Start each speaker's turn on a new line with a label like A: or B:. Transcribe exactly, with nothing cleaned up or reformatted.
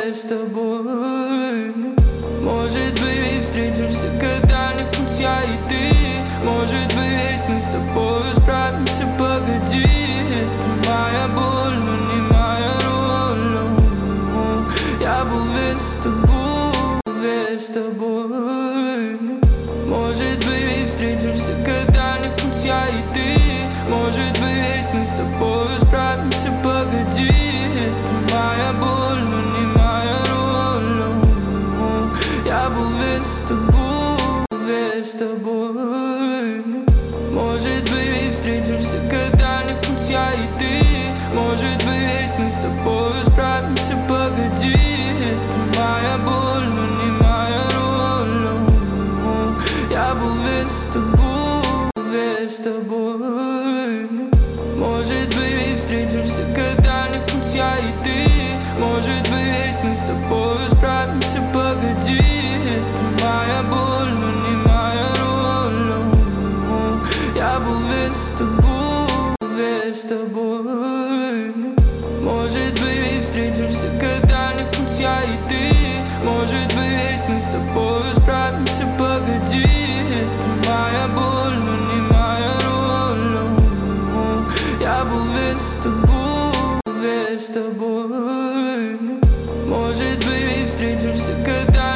A: с тобой. Может быть, встретимся когда-нибудь я и ты. Может быть, мы с тобой справимся, погоди. Это моя боль, но не моя роль. Я был весь с тобой, весь с тобой. Может быть, встретимся когда-нибудь я и ты. Может быть, мы с тобой справимся, погоди. Это моя боль, но не моя роль. Я был весь с тобой, весь с тобой. Может быть, встретимся когда-нибудь я и ты. Может быть, мы с тобой справимся, погоди. Это моя боль, но не моя роль. Я был весь с тобой, весь с тобой. Может быть, встретимся когда-нибудь я и ты. Может быть, мы с тобой справимся, погоди. Это моя боль, но не моя роль. Я был весь с тобой, весь с тобой. Может быть, встретимся когда-нибудь я и ты. Может быть, мы с тобой справимся, погоди. Это моя боль, но не моя роль. Я был весь с тобой, весь с тобой. Может быть, встретимся когда